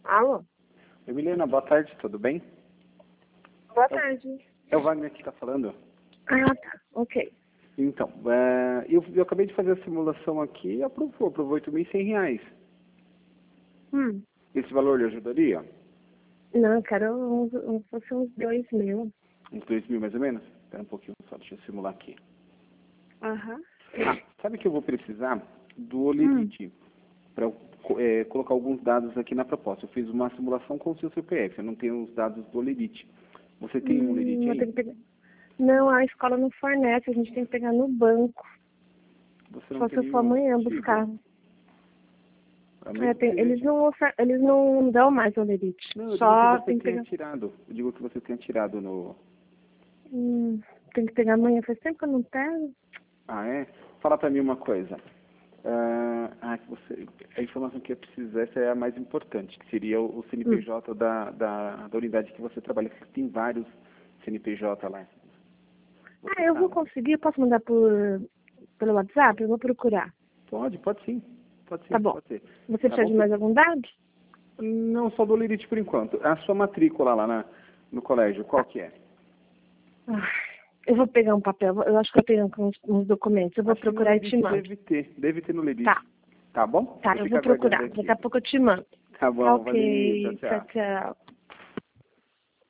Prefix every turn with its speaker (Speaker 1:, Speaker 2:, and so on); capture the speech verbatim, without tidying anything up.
Speaker 1: Alô?
Speaker 2: Emiliana, boa tarde, tudo bem?
Speaker 1: Boa tarde.
Speaker 2: É o Wagner que está falando.
Speaker 1: Ah, tá. Ok.
Speaker 2: Então, é, eu, eu acabei de fazer a simulação aqui e aprovou, aprovou oito mil e cem reais.
Speaker 1: Hum.
Speaker 2: Esse valor lhe ajudaria?
Speaker 1: Não, eu quero uns, uns, fosse uns dois mil.
Speaker 2: Uns dois mil mais ou menos? Espera um pouquinho só, deixa eu simular aqui.
Speaker 1: Aham.
Speaker 2: Ah, sabe que eu vou precisar do
Speaker 1: Hum.
Speaker 2: Olerite para é, colocar alguns dados aqui na proposta. Eu fiz uma simulação com o seu C P F, eu não tenho os dados do Olerite. Você tem um
Speaker 1: Hum,
Speaker 2: Olerite
Speaker 1: eu
Speaker 2: aí?
Speaker 1: tenho que pegar. Não, a escola não fornece, a gente tem que pegar no banco.
Speaker 2: Você não
Speaker 1: Só
Speaker 2: tem
Speaker 1: se eu for
Speaker 2: nenhum
Speaker 1: amanhã
Speaker 2: aplicativo?
Speaker 1: buscar.
Speaker 2: É,
Speaker 1: É,
Speaker 2: mesmo
Speaker 1: tem-
Speaker 2: que
Speaker 1: eles,
Speaker 2: seja-
Speaker 1: não ofer- eles não dão mais o Lerite.
Speaker 2: Não, eu digo que
Speaker 1: Só
Speaker 2: você
Speaker 1: tem que
Speaker 2: tenha
Speaker 1: pegar.
Speaker 2: tirado. Eu digo que você tenha tirado no...
Speaker 1: Hum, tem que pegar amanhã. Faz tempo que eu não pego.
Speaker 2: Ah, é? Fala pra mim uma coisa. Ah, ah, que você, a informação que eu precisasse é a mais importante, que seria o, o C N P J da, da, da unidade que você trabalha, que tem vários C N P J lá. Você
Speaker 1: Ah, eu vou
Speaker 2: sabe?
Speaker 1: conseguir. Eu posso mandar por, pelo WhatsApp? Eu vou procurar.
Speaker 2: Pode, pode sim. Pode sim,
Speaker 1: Tá bom.
Speaker 2: pode ser.
Speaker 1: Você
Speaker 2: Tá
Speaker 1: precisa
Speaker 2: bom?
Speaker 1: de mais algum dado?
Speaker 2: Não, só do Lirite por enquanto. A sua matrícula lá na, no colégio, qual que é?
Speaker 1: Ah, eu vou pegar um papel. Eu acho que eu tenho uns, uns documentos. Eu vou
Speaker 2: Acho que no
Speaker 1: procurar e te
Speaker 2: Lirite
Speaker 1: mando.
Speaker 2: deve ter, deve ter no Lirite.
Speaker 1: Tá.
Speaker 2: Tá bom?
Speaker 1: Tá, eu
Speaker 2: fico
Speaker 1: vou
Speaker 2: aguardando
Speaker 1: procurar.
Speaker 2: aqui.
Speaker 1: Daqui a pouco eu te mando.
Speaker 2: Tá
Speaker 1: Tá
Speaker 2: bom, valeu,
Speaker 1: ok.
Speaker 2: tchau,
Speaker 1: Tchau,
Speaker 2: tchau.
Speaker 1: tchau.